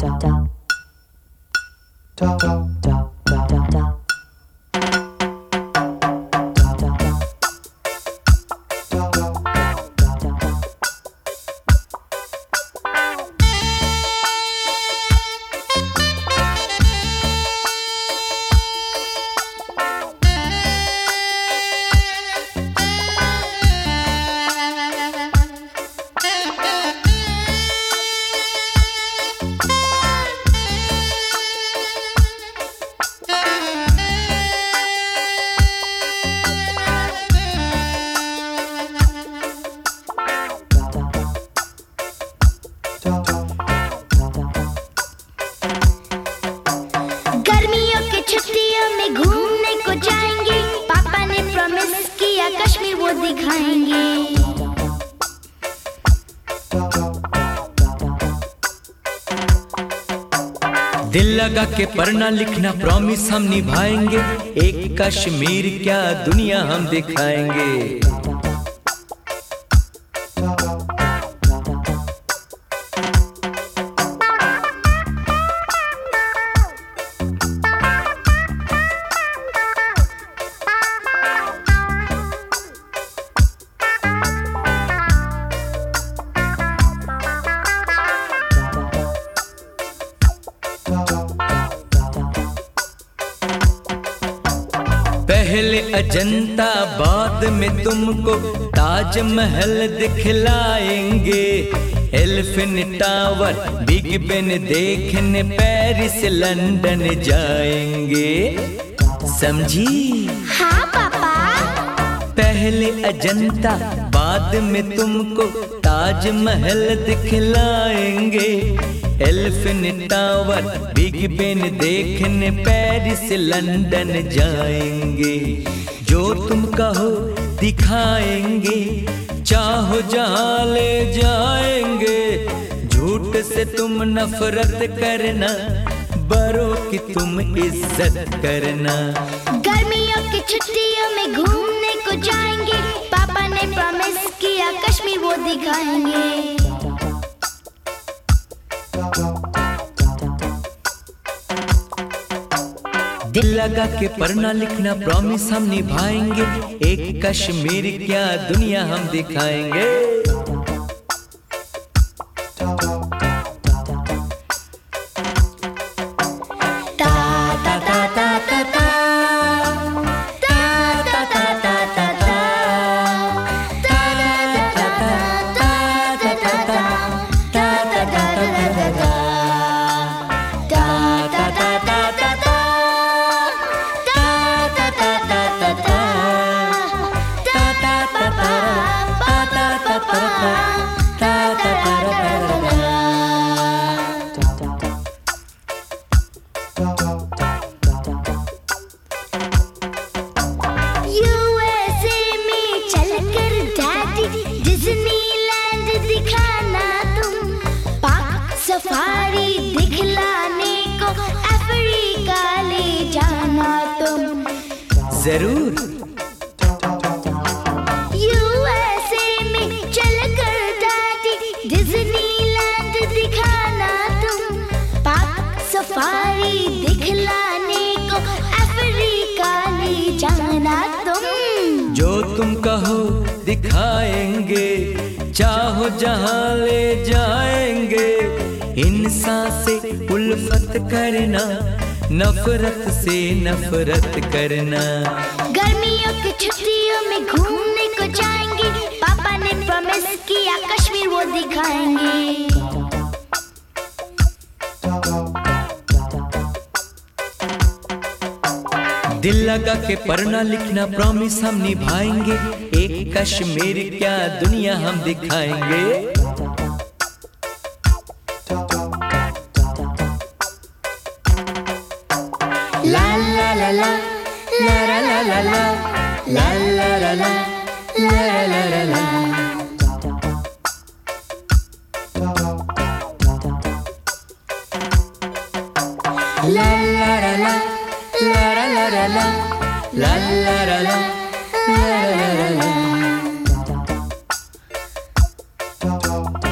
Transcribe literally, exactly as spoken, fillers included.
गर्मियों की छुट्टियों में घूमने को जाएंगे, पापा ने प्रॉमिस किया कश्मीर वो दिखाएंगे। दिल लगा के पढ़ना लिखना प्रॉमिस हम निभाएंगे, एक कश्मीर क्या दुनिया हम दिखाएंगे। पहले अजंता बाद में तुमको ताजमहल दिखलाएंगे, एलिफेंट टावर बिग बेन देखने पेरिस लंदन जाएंगे। समझी? हाँ पापा। पहले अजंता बाद में तुमको ताजमहल दिखलाएंगे, एलिफेंट टावर बिग बेन देखने पेरिस लंदन जाएंगे। जो तुम कहो दिखाएंगे, चाहो जहाँ ले जाएंगे। झूठ से तुम नफरत करना, बड़ों की तुम इज्जत करना। गर्मियों की छुट्टियों में घूमने को जाएंगे, पापा ने प्रॉमिस किया कश्मीर वो दिखाएंगे। दिल लगा के पढ़ना लिखना प्रॉमिस हम निभाएंगे, एक कश्मीर क्या दुनिया हम दिखाएंगे। यूएसए में चलकर डैडी डिज्नीलैंड दिखाना तुम, पाक सफारी दिखलाने को अफ्रीका ले जाना तुम। जरूर। यूएसए में चलकर डैडी डिज्नीलैंड दिखाना तुम, पाक सफारी दिखलाने को अफ्रीका ले जाना तुम। जो तुम कहो दिखाएंगे, चाहो जहाँ ले जाएंगे। इंसान से उल्फत करना, नफरत से नफरत करना। गर्मियों की छुट्टियों में घूमने को जाएंगे, पापा ने प्रॉमिस किया कश्मीर वो दिखाएंगे। दिल लगा के पढ़ना लिखना प्रॉमिस हम निभाएंगे, एक कश्मीर क्या दुनिया हम दिखाएंगे। ला ला ला ला ला ला ला ला ला ला ला ला ला ला ला ला। La la la la la la la la la la la la la la la la la.